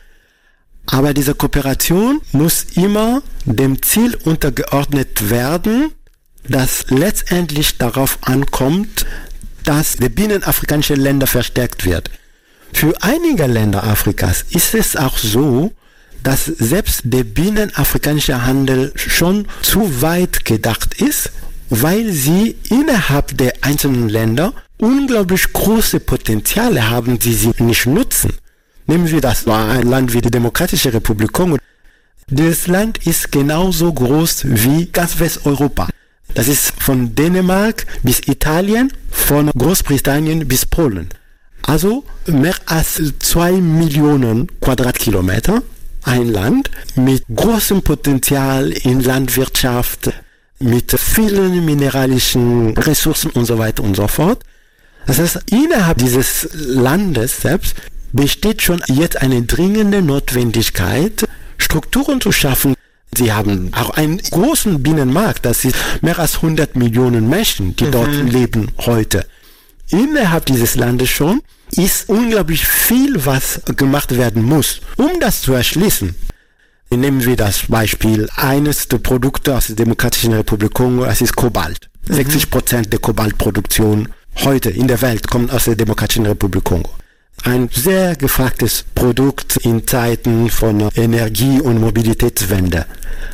aber diese Kooperation muss immer dem Ziel untergeordnet werden, das letztendlich darauf ankommt, dass der binnenafrikanische Länder verstärkt wird. Für einige Länder Afrikas ist es auch so, dass selbst der binnenafrikanische Handel schon zu weit gedacht ist, weil sie innerhalb der einzelnen Länder unglaublich große Potenziale haben, die sie nicht nutzen. Nehmen wir das mal ein Land wie die Demokratische Republik Kongo. Dieses Land ist genauso groß wie ganz Westeuropa. Das ist von Dänemark bis Italien, von Großbritannien bis Polen. Also mehr als 2 Millionen Quadratkilometer. Ein Land mit großem Potenzial in Landwirtschaft, mit vielen mineralischen Ressourcen und so weiter und so fort. Das heißt, innerhalb dieses Landes selbst besteht schon jetzt eine dringende Notwendigkeit, Strukturen zu schaffen. Sie haben auch einen großen Binnenmarkt, das ist mehr als 100 Millionen Menschen, die dort leben heute. Innerhalb dieses Landes schon ist unglaublich viel, was gemacht werden muss, um das zu erschließen. Nehmen wir das Beispiel eines der Produkte aus der Demokratischen Republik Kongo, das ist Kobalt. 60% der Kobaltproduktion heute in der Welt kommt aus der Demokratischen Republik Kongo. Ein sehr gefragtes Produkt in Zeiten von Energie- und Mobilitätswende.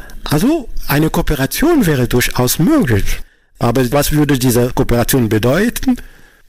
Also eine Kooperation wäre durchaus möglich. Aber was würde diese Kooperation bedeuten?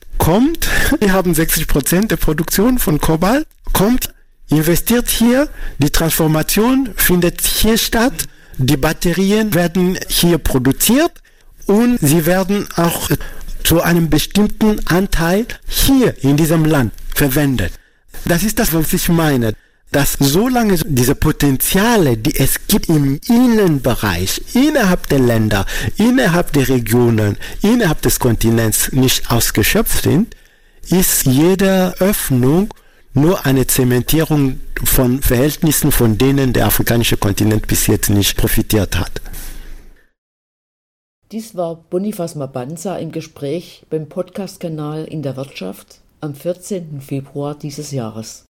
Wir haben 60% der Produktion von Kobalt, investiert hier, die Transformation findet hier statt, die Batterien werden hier produziert und sie werden auch zu einem bestimmten Anteil hier in diesem Land verwendet. Das ist das, was ich meine, dass solange diese Potenziale, die es gibt im Innenbereich, innerhalb der Länder, innerhalb der Regionen, innerhalb des Kontinents nicht ausgeschöpft sind, ist jede Öffnung nur eine Zementierung von Verhältnissen, von denen der afrikanische Kontinent bis jetzt nicht profitiert hat. Dies war Boniface Mabanza im Gespräch beim Podcast-Kanal In der Wirtschaft am 14. Februar dieses Jahres.